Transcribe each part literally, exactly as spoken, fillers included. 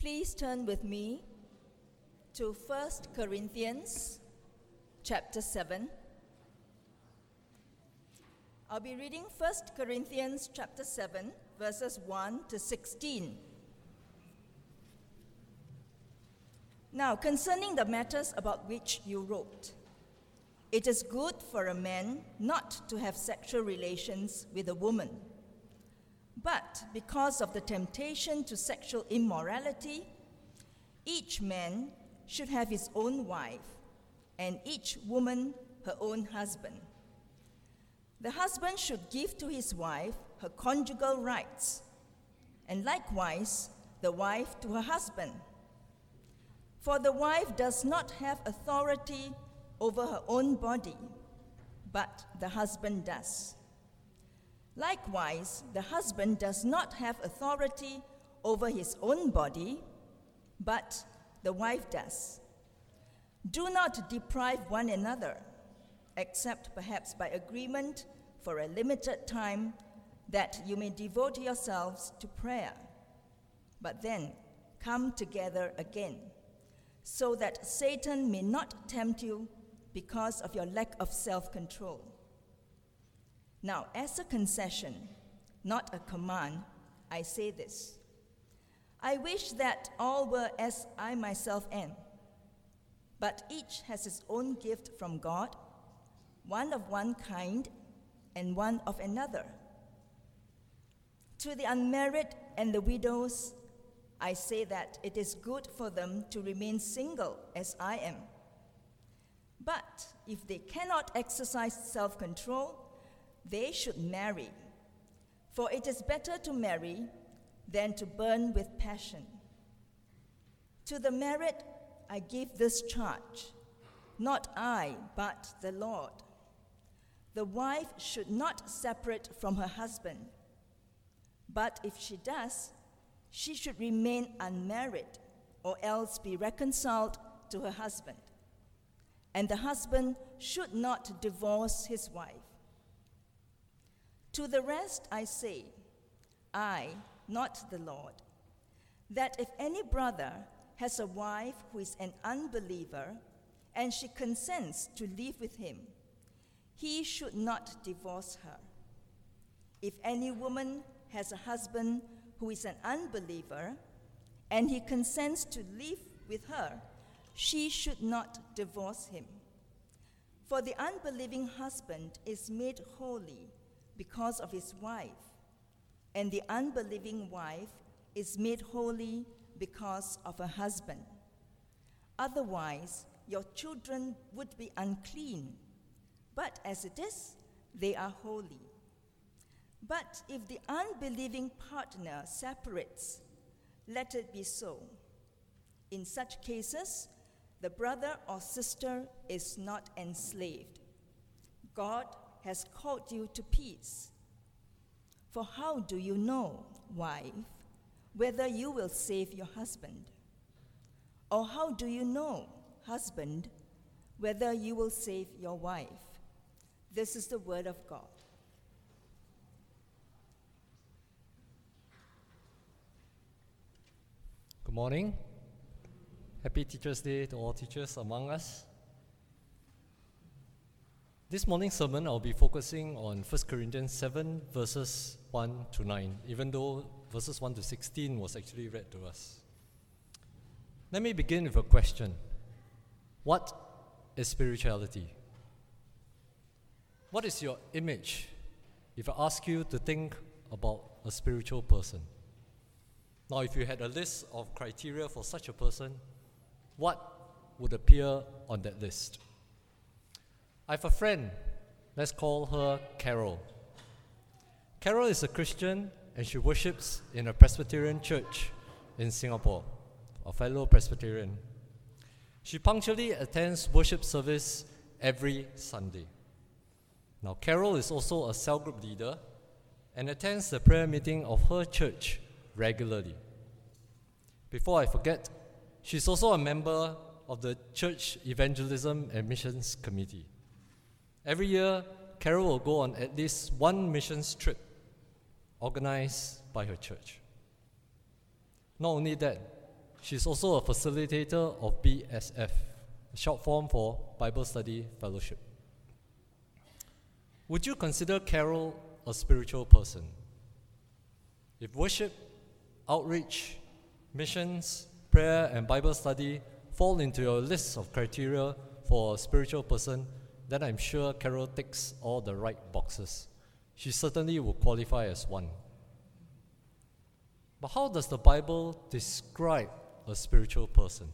Please turn with me to First Corinthians chapter seven. I'll be reading First Corinthians chapter seven, verses one to sixteen. Now, concerning the matters about which you wrote, it is good for a man not to have sexual relations with a woman. But because of the temptation to sexual immorality, each man should have his own wife, and each woman her own husband. The husband should give to his wife her conjugal rights, and likewise the wife to her husband. For the wife does not have authority over her own body, but the husband does. Likewise, the husband does not have authority over his own body, but the wife does. Do not deprive one another, except perhaps by agreement for a limited time, that you may devote yourselves to prayer. But then come together again, so that Satan may not tempt you because of your lack of self-control. Now, as a concession, not a command, I say this. I wish that all were as I myself am, but each has his own gift from God, one of one kind and one of another. To the unmarried and the widows, I say that it is good for them to remain single as I am. But if they cannot exercise self-control, they should marry, for it is better to marry than to burn with passion. To the married, I give this charge, not I, but the Lord. The wife should not separate from her husband, but if she does, she should remain unmarried, or else be reconciled to her husband. And the husband should not divorce his wife. To the rest I say, I, not the Lord, that if any brother has a wife who is an unbeliever, and she consents to live with him, he should not divorce her. If any woman has a husband who is an unbeliever, and he consents to live with her, she should not divorce him. For the unbelieving husband is made holy because of his wife, and the unbelieving wife is made holy because of her husband. Otherwise, your children would be unclean, but as it is, they are holy. But if the unbelieving partner separates, let it be so. In such cases, the brother or sister is not enslaved. God has called you to peace. For how do you know, wife, whether you will save your husband? Or how do you know, husband, whether you will save your wife? This is the word of God. Good morning. Happy Teachers' Day to all teachers among us. This morning's sermon, I'll be focusing on First Corinthians seven, verses one to nine, even though verses one to sixteen was actually read to us. Let me begin with a question. What is spirituality? What is your image if I ask you to think about a spiritual person? Now, if you had a list of criteria for such a person, what would appear on that list? I have a friend, let's call her Carol. Carol is a Christian and she worships in a Presbyterian church in Singapore, a fellow Presbyterian. She punctually attends worship service every Sunday. Now, Carol is also a cell group leader and attends the prayer meeting of her church regularly. Before I forget, she's also a member of the Church Evangelism and Missions Committee. Every year, Carol will go on at least one missions trip organized by her church. Not only that, She's also a facilitator of B S F, a short form for Bible Study Fellowship. Would you consider Carol a spiritual person? If worship, outreach, missions, prayer, and Bible study fall into your list of criteria for a spiritual person, then I'm sure Carol ticks all the right boxes. She certainly will qualify as one. But how does the Bible describe a spiritual person?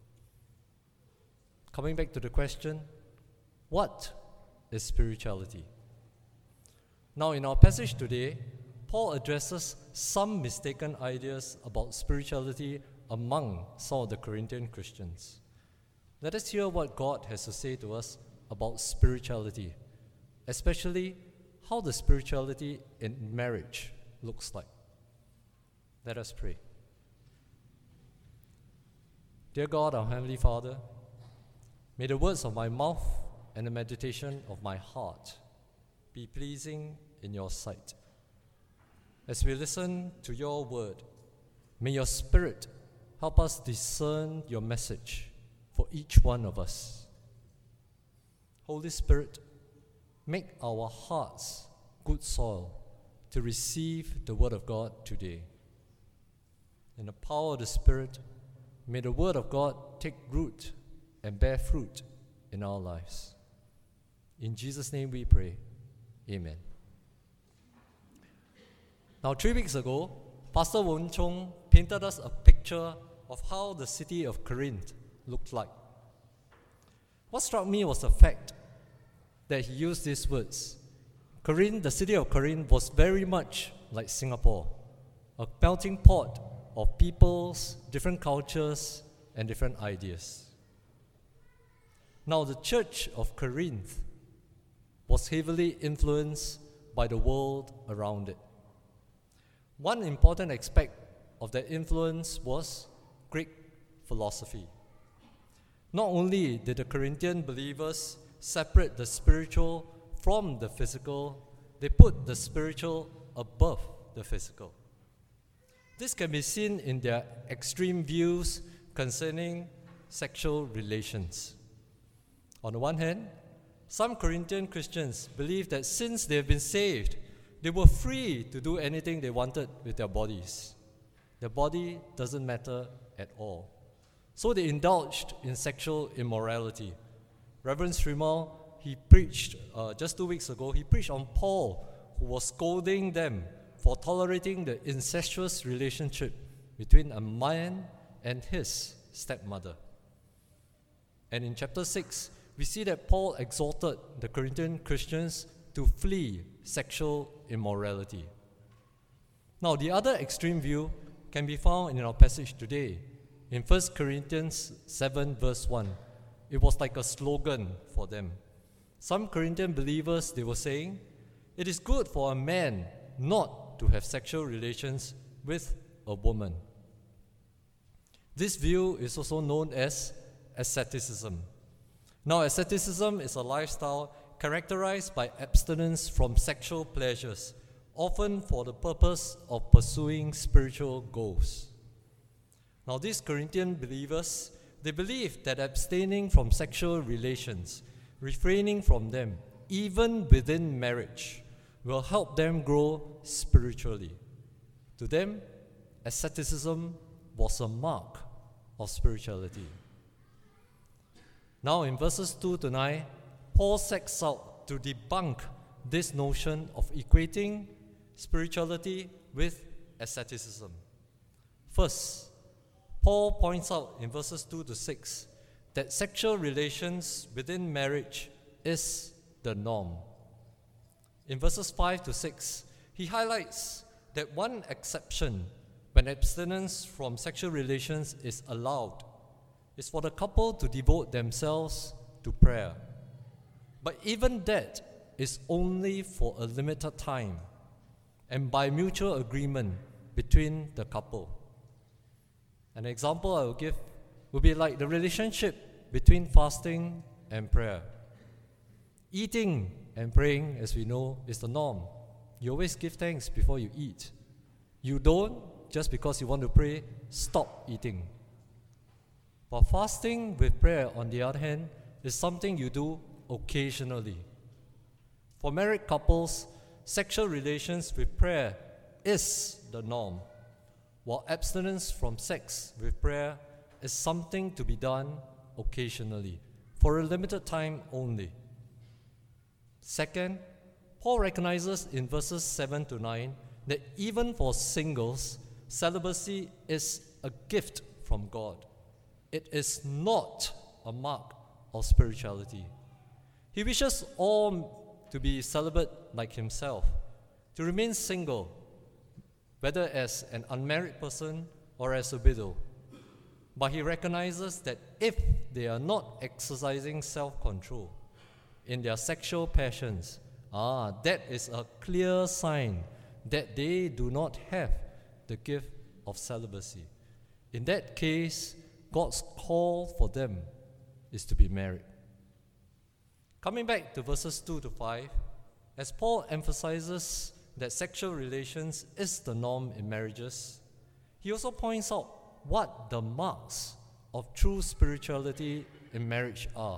Coming back to the question, what is spirituality? Now, in our passage today, Paul addresses some mistaken ideas about spirituality among some of the Corinthian Christians. Let us hear what God has to say to us about spirituality, especially how the spirituality in marriage looks like. Let us pray. Dear God, our Heavenly Father, may the words of my mouth and the meditation of my heart be pleasing in your sight. As we listen to your word, may your Spirit help us discern your message for each one of us. Holy Spirit, make our hearts good soil to receive the word of God today. In the power of the Spirit, may the word of God take root and bear fruit in our lives. In Jesus' name we pray. Amen. Now, three weeks ago, Pastor Won Chung painted us a picture of how the city of Corinth looked like. What struck me was the fact that he used these words. Corinth, the city of Corinth, was very much like Singapore, a melting pot of peoples, different cultures, and different ideas. Now, the church of Corinth was heavily influenced by the world around it. One important aspect of that influence was Greek philosophy. Not only did the Corinthian believers separate the spiritual from the physical, they put the spiritual above the physical. This can be seen in their extreme views concerning sexual relations. On the one hand, some Corinthian Christians believed that since they have been saved, they were free to do anything they wanted with their bodies. Their body doesn't matter at all. So they indulged in sexual immorality. Reverend Srimal, he preached, uh, just two weeks ago, he preached on Paul, who was scolding them for tolerating the incestuous relationship between a man and his stepmother. And in chapter six, we see that Paul exhorted the Corinthian Christians to flee sexual immorality. Now, the other extreme view can be found in our passage today. In First Corinthians seven, verse one, it was like a slogan for them. Some Corinthian believers, they were saying, it is good for a man not to have sexual relations with a woman. This view is also known as asceticism. Now, asceticism is a lifestyle characterized by abstinence from sexual pleasures, often for the purpose of pursuing spiritual goals. Now, these Corinthian believers, they believed that abstaining from sexual relations, refraining from them, even within marriage, will help them grow spiritually. To them, asceticism was a mark of spirituality. Now, in verses two to nine, Paul sets out to debunk this notion of equating spirituality with asceticism. First, Paul points out in verses two to six that sexual relations within marriage is the norm. In verses five to six, he highlights that one exception when abstinence from sexual relations is allowed is for the couple to devote themselves to prayer. But even that is only for a limited time and by mutual agreement between the couple. An example I will give would be like the relationship between fasting and prayer. Eating and praying, as we know, is the norm. You always give thanks before you eat. You don't, just because you want to pray, stop eating. But fasting with prayer, on the other hand, is something you do occasionally. For married couples, sexual relations with prayer is the norm, while abstinence from sex with prayer is something to be done occasionally, for a limited time only. Second, Paul recognizes in verses seven to nine that even for singles, celibacy is a gift from God. It is not a mark of spirituality. He wishes all to be celibate like himself, to remain single, whether as an unmarried person or as a widow. But he recognizes that if they are not exercising self-control in their sexual passions, ah, that is a clear sign that they do not have the gift of celibacy. In that case, God's call for them is to be married. Coming back to verses two to five, as Paul emphasizes that sexual relations is the norm in marriages, he also points out what the marks of true spirituality in marriage are.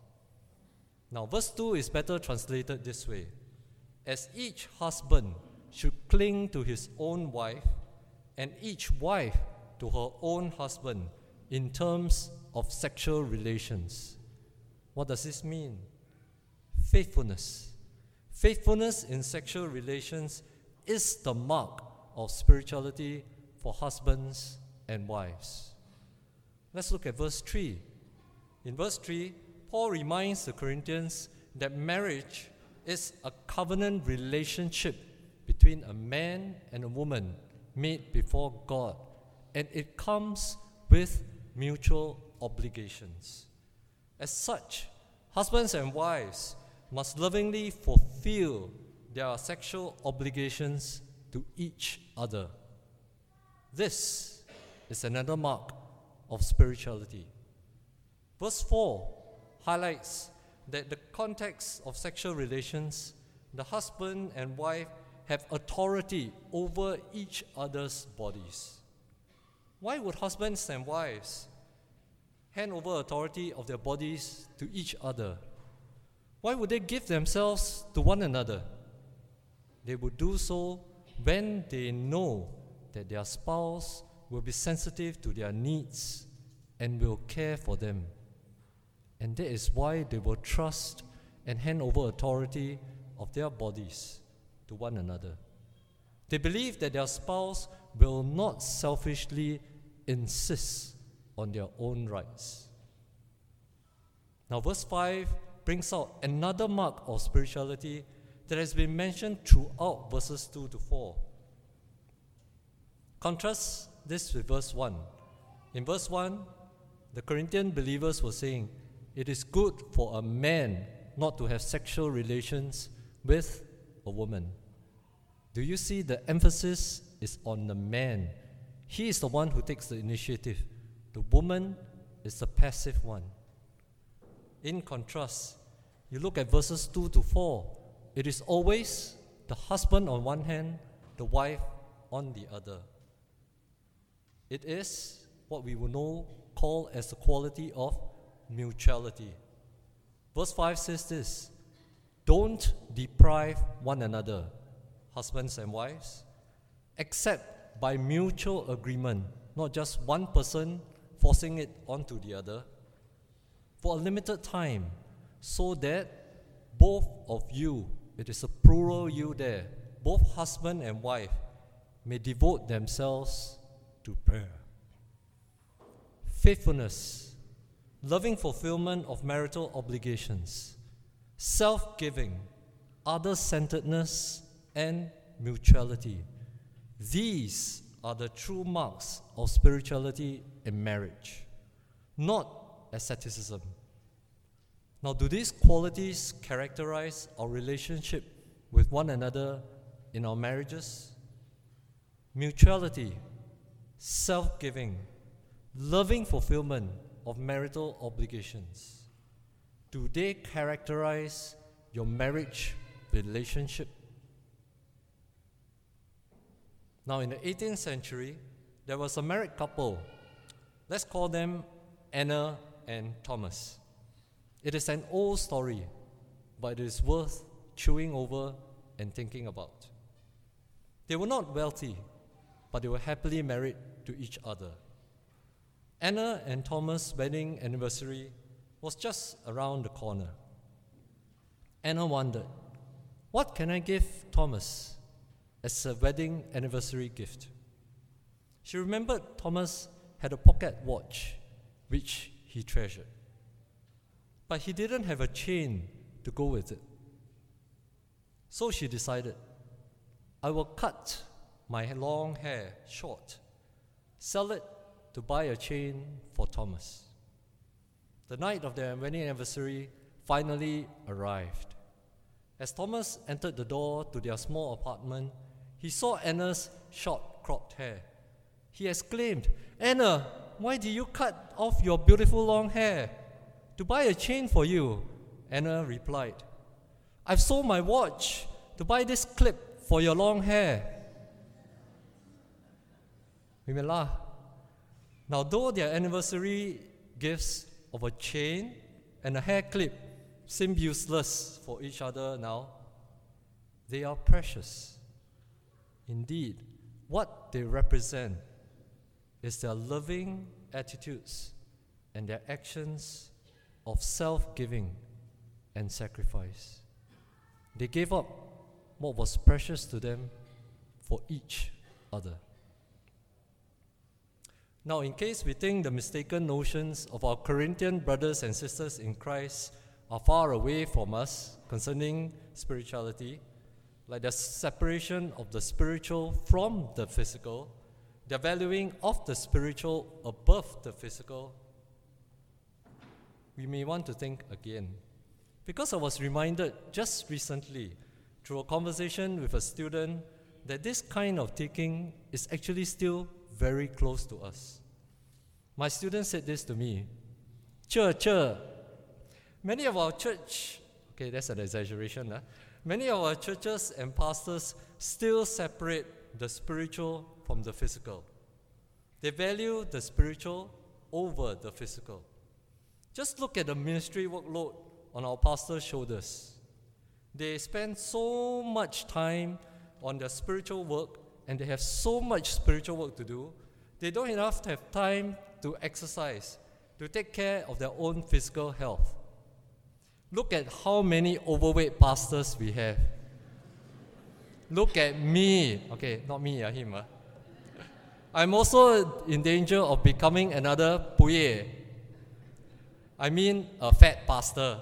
Now, verse two is better translated this way: as each husband should cling to his own wife, and each wife to her own husband in terms of sexual relations. What does this mean? Faithfulness. Faithfulness in sexual relations is the mark of spirituality for husbands and wives. Let's look at verse three. In verse three, Paul reminds the Corinthians that marriage is a covenant relationship between a man and a woman made before God, and it comes with mutual obligations. As such, husbands and wives must lovingly fulfill their sexual obligations to each other. This is another mark of spirituality. Verse four highlights that the context of sexual relations, the husband and wife have authority over each other's bodies. Why would husbands and wives hand over authority of their bodies to each other? Why would they give themselves to one another? They would do so when they know that their spouse will be sensitive to their needs and will care for them. And that is why they will trust and hand over authority of their bodies to one another. They believe that their spouse will not selfishly insist on their own rights. Now, verse five brings out another mark of spirituality that has been mentioned throughout verses two to four. Contrast this with verse one. In verse one, the Corinthian believers were saying, it is good for a man not to have sexual relations with a woman. Do you see the emphasis is on the man? He is the one who takes the initiative. The woman is the passive one. In contrast, you look at verses two to four, it is always the husband on one hand, the wife on the other. It is what we will know call as the quality of mutuality. Verse five says this: don't deprive one another, husbands and wives, except by mutual agreement, not just one person forcing it onto the other, for a limited time, so that both of you, it is a plural you there, both husband and wife, may devote themselves to prayer. Faithfulness, loving fulfillment of marital obligations, self-giving, other-centeredness, and mutuality. These are the true marks of spirituality in marriage, not asceticism. Now, do these qualities characterize our relationship with one another in our marriages? Mutuality, self-giving, loving fulfillment of marital obligations. Do they characterize your marriage relationship? Now, in the eighteenth century, there was a married couple. Let's call them Anna and Thomas. It is an old story, but it is worth chewing over and thinking about. They were not wealthy, but they were happily married to each other. Anna and Thomas' wedding anniversary was just around the corner. Anna wondered, what can I give Thomas as a wedding anniversary gift? She remembered Thomas had a pocket watch, which he treasured. But he didn't have a chain to go with it. So she decided, I will cut my long hair short, sell it to buy a chain for Thomas. The night of their wedding anniversary finally arrived. As Thomas entered the door to their small apartment, he saw Anna's short cropped hair. He exclaimed, Anna, why did you cut off your beautiful long hair? To buy a chain for you. Anna replied, I've sold my watch to buy this clip for your long hair. We may laugh. Now, though their anniversary gifts of a chain and a hair clip seem useless for each other now, they are precious. Indeed, what they represent is their loving attitudes and their actions of self-giving and sacrifice. They gave up what was precious to them for each other. Now, in case we think the mistaken notions of our Corinthian brothers and sisters in Christ are far away from us concerning spirituality, like the separation of the spiritual from the physical, the valuing of the spiritual above the physical, we may want to think again. Because I was reminded just recently through a conversation with a student that this kind of thinking is actually still very close to us. My student said this to me, Cher, cher, many of our church, okay, that's an exaggeration, huh? Many of our churches and pastors still separate the spiritual from the physical. They value the spiritual over the physical. Just look at the ministry workload on our pastors' shoulders. They spend so much time on their spiritual work, and they have so much spiritual work to do, they don't enough to have time to exercise, to take care of their own physical health. Look at how many overweight pastors we have. Look at me. Okay, not me, uh, him. Uh. I'm also in danger of becoming another puye. I mean, a fat pastor.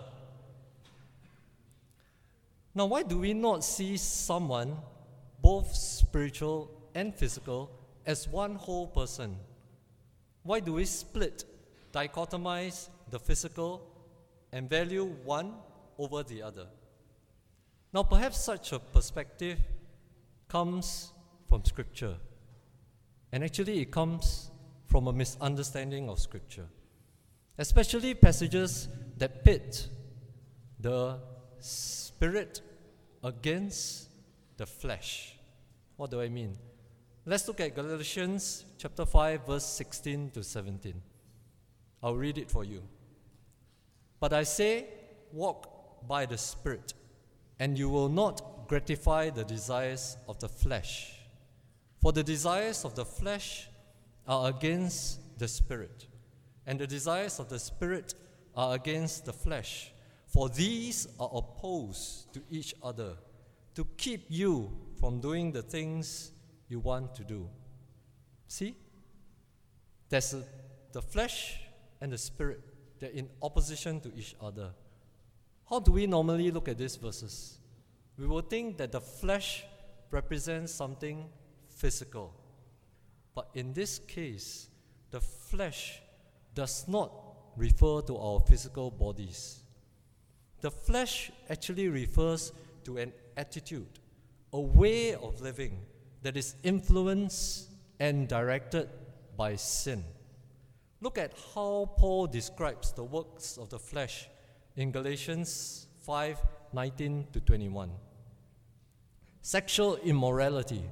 Now, why do we not see someone, both spiritual and physical, as one whole person? Why do we split, dichotomize the physical, and value one over the other? Now, perhaps such a perspective comes from Scripture. And actually, it comes from a misunderstanding of Scripture, especially passages that pit the spirit against the flesh. What do I mean? Let's look at Galatians chapter five, verse sixteen to seventeen. I'll read it for you. But I say, walk by the Spirit, and you will not gratify the desires of the flesh. For the desires of the flesh are against the Spirit, and the desires of the Spirit are against the flesh. For these are opposed to each other, to keep you from doing the things you want to do. See? There's a, the flesh and the Spirit. They're in opposition to each other. How do we normally look at these verses? We will think that the flesh represents something physical. But in this case, the flesh does not refer to our physical bodies. The flesh actually refers to an attitude, a way of living that is influenced and directed by sin. Look at how Paul describes the works of the flesh in Galatians five, nineteen to twenty-one. Sexual immorality,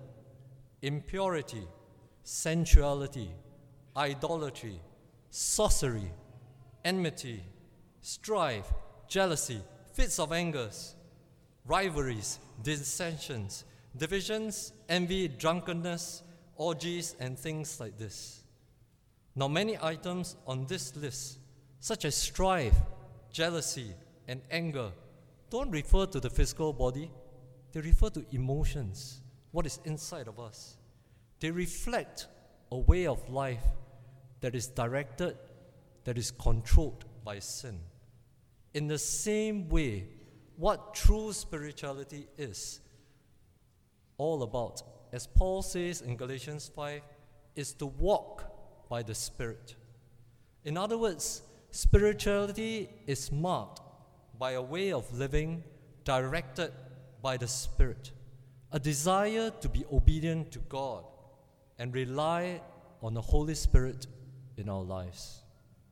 impurity, sensuality, idolatry, sorcery, enmity, strife, jealousy, fits of angers, rivalries, dissensions, divisions, envy, drunkenness, orgies, and things like this. Now, many items on this list, such as strife, jealousy, and anger, don't refer to the physical body. They refer to emotions, what is inside of us. They reflect a way of life that is directed, that is controlled by sin. In the same way, what true spirituality is all about, as Paul says in Galatians five, is to walk by the Spirit. In other words, spirituality is marked by a way of living directed by the Spirit, a desire to be obedient to God and rely on the Holy Spirit in our lives.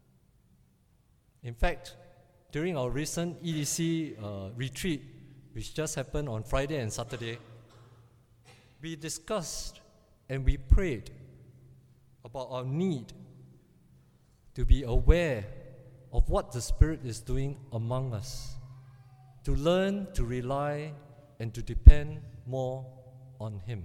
In fact, during our recent E D C uh, retreat, which just happened on Friday and Saturday, we discussed and we prayed about our need to be aware of what the Spirit is doing among us, to learn to rely and to depend more on Him.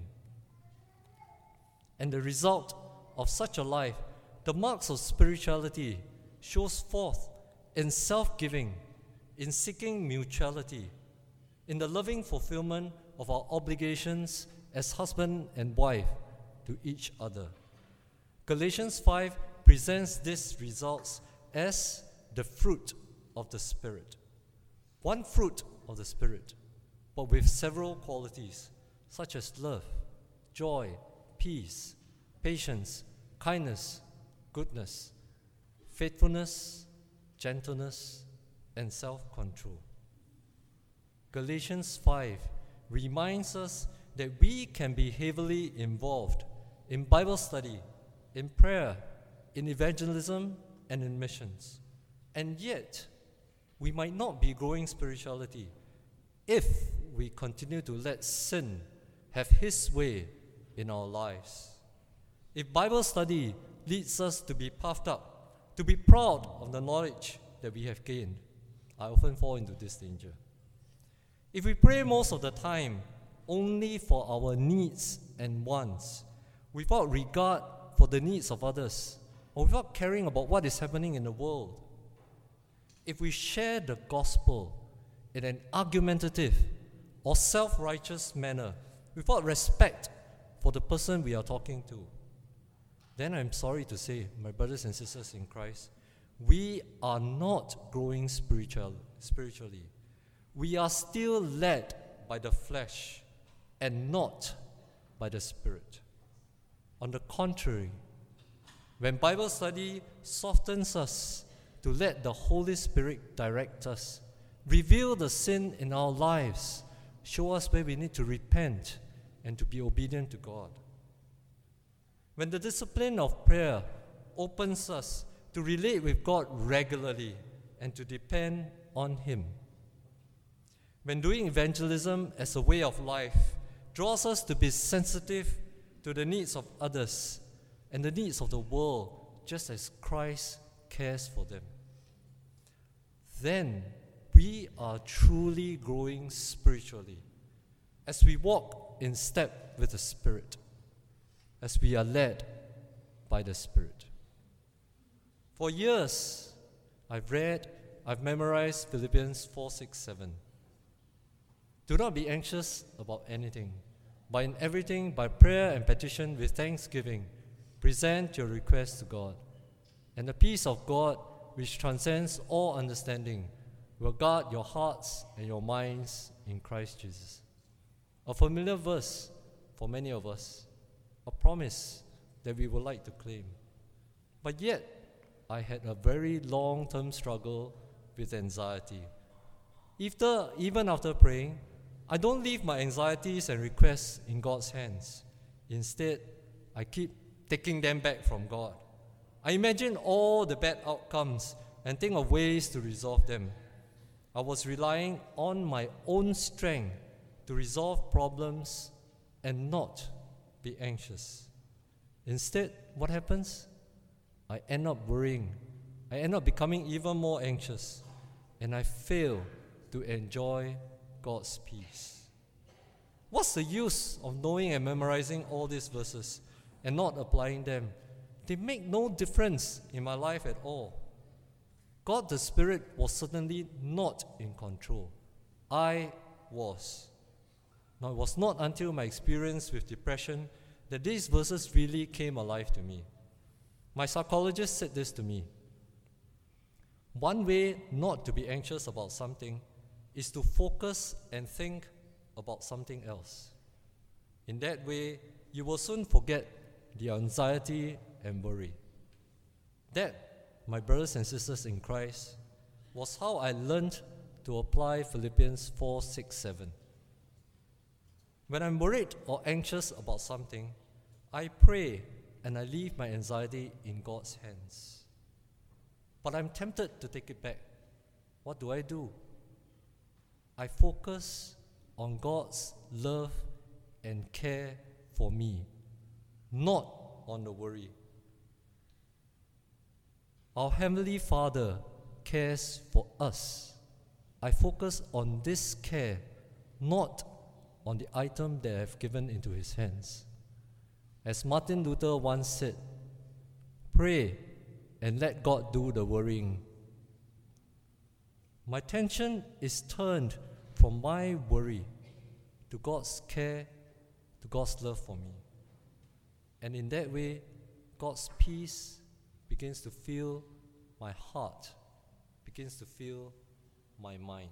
And the result of such a life, the marks of spirituality, shows forth in self-giving, in seeking mutuality, in the loving fulfillment of our obligations as husband and wife to each other. Galatians five presents these results as the fruit of the Spirit. One fruit of the Spirit, but with several qualities, such as love, joy, peace, patience, kindness, goodness, faithfulness, gentleness, and self-control. Galatians five reminds us that we can be heavily involved in Bible study, in prayer, in evangelism, and in missions. And yet, we might not be growing spirituality if we continue to let sin have his way in our lives. If Bible study leads us to be puffed up, to be proud of the knowledge that we have gained, I often fall into this danger. If we pray most of the time only for our needs and wants, without regard for the needs of others, or without caring about what is happening in the world, if we share the gospel in an argumentative or self-righteous manner, without respect for the person we are talking to, then I'm sorry to say, my brothers and sisters in Christ, we are not growing spiritual, spiritually. We are still led by the flesh and not by the Spirit. On the contrary, when Bible study softens us to let the Holy Spirit direct us, reveal the sin in our lives, show us where we need to repent and to be obedient to God. When the discipline of prayer opens us to relate with God regularly and to depend on Him. When doing evangelism as a way of life draws us to be sensitive to the needs of others and the needs of the world, just as Christ cares for them, then we are truly growing spiritually as we walk in step with the Spirit, as we are led by the Spirit. For years, I've read, I've memorized Philippians four, six, seven. Do not be anxious about anything, but in everything, by prayer and petition with thanksgiving, present your requests to God. And the peace of God, which transcends all understanding, will guard your hearts and your minds in Christ Jesus. A familiar verse for many of us, a promise that we would like to claim. But yet, I had a very long-term struggle with anxiety. After, even after praying, I don't leave my anxieties and requests in God's hands. Instead, I keep taking them back from God. I imagine all the bad outcomes and think of ways to resolve them. I was relying on my own strength to resolve problems and not be anxious. Instead, what happens? I end up worrying. I I end up becoming even more anxious, and I fail to enjoy God's peace. What's the use of knowing and memorizing all these verses and not applying them? They make no difference in my life at all. God the Spirit was certainly not in control. I was. Now, it was not until my experience with depression that these verses really came alive to me. My psychologist said this to me: one way not to be anxious about something is to focus and think about something else. In that way, you will soon forget the anxiety and worry. That, my brothers and sisters in Christ, was how I learned to apply Philippians four, six, seven. When I'm worried or anxious about something, I pray and I leave my anxiety in God's hands. But I'm tempted to take it back. What do I do? I focus on God's love and care for me, not on the worry. Our Heavenly Father cares for us. I focus on this care, not on the item that I have given into His hands. As Martin Luther once said, pray and let God do the worrying. My attention is turned from my worry to God's care, to God's love for me. And in that way, God's peace begins to fill my heart, begins to fill my mind.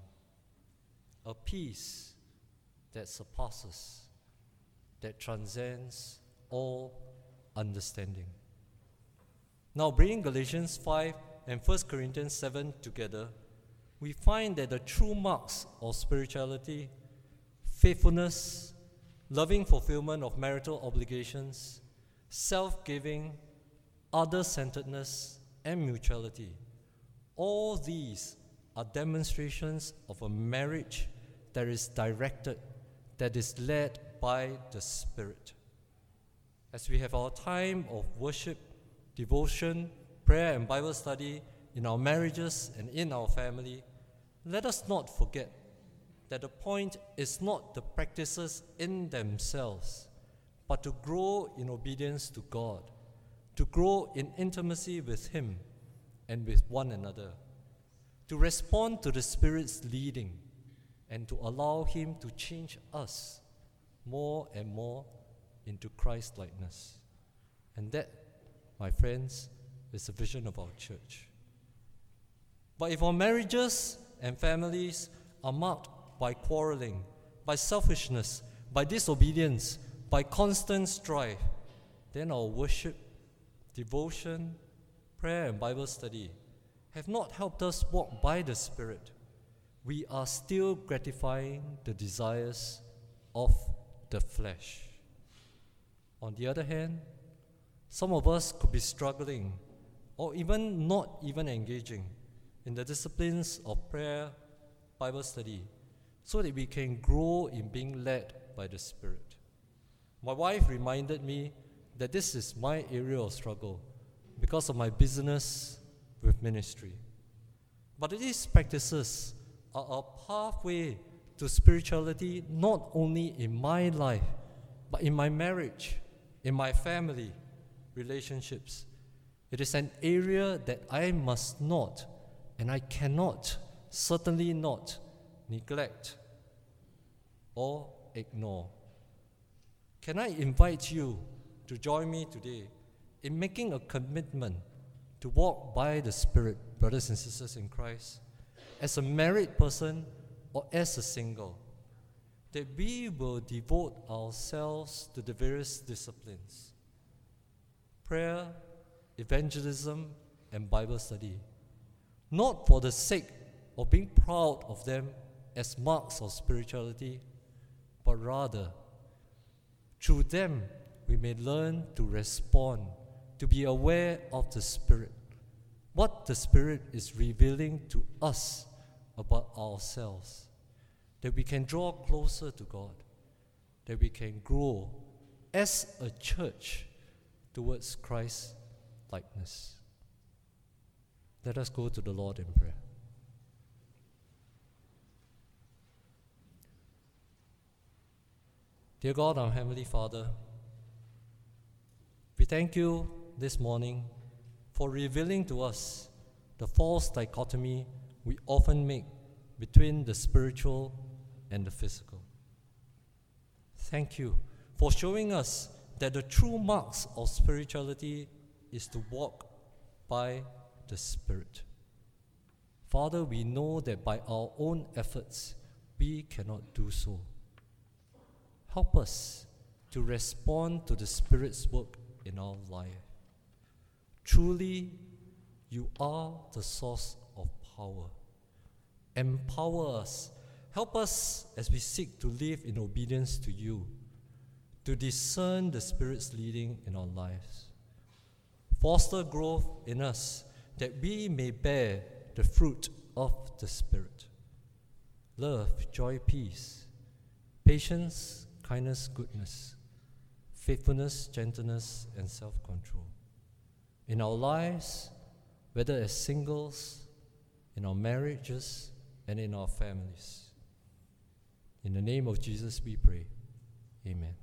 A peace that surpasses, that transcends all understanding. Now, bringing Galatians five and First Corinthians seven together, we find that the true marks of spirituality, faithfulness, loving fulfillment of marital obligations, self-giving, other-centeredness, and mutuality, all these are demonstrations of a marriage that is directed, that is led by the Spirit. As we have our time of worship, devotion, prayer, and Bible study in our marriages and in our family, let us not forget that the point is not the practices in themselves, but to grow in obedience to God, to grow in intimacy with Him and with one another, to respond to the Spirit's leading, and to allow Him to change us more and more into Christ-likeness. And that, my friends, is the vision of our church. But if our marriages and families are marked by quarreling, by selfishness, by disobedience, by constant strife, then our worship, devotion, prayer, and Bible study have not helped us walk by the Spirit. We are still gratifying the desires of the flesh. On the other hand, some of us could be struggling or even not even engaging in the disciplines of prayer, Bible study, so that we can grow in being led by the Spirit. My wife reminded me that this is my area of struggle because of my business with ministry. But these practices are a pathway to spirituality not only in my life, but in my marriage, in my family, relationships. It is an area that I must not, and I cannot, certainly not, neglect or ignore. Can I invite you to join me today in making a commitment to walk by the Spirit, brothers and sisters in Christ, as a married person or as a single, that we will devote ourselves to the various disciplines: prayer, evangelism, and Bible study, not for the sake of being proud of them as marks of spirituality, but rather, through them, we may learn to respond, to be aware of the Spirit, what the Spirit is revealing to us about ourselves, that we can draw closer to God, that we can grow as a church towards Christ's likeness. Let us go to the Lord in prayer. Dear God, our Heavenly Father, we thank you this morning for revealing to us the false dichotomy we often make between the spiritual and the physical. Thank you for showing us that the true marks of spirituality is to walk by the Spirit. Father, we know that by our own efforts, we cannot do so. Help us to respond to the Spirit's work in our life. Truly, you are the source of power. Empower us. Help us as we seek to live in obedience to you, to discern the Spirit's leading in our lives. Foster growth in us that we may bear the fruit of the Spirit: love, joy, peace, patience, kindness, goodness, faithfulness, gentleness, and self-control. In our lives, whether as singles, in our marriages, and in our families. In the name of Jesus we pray. Amen.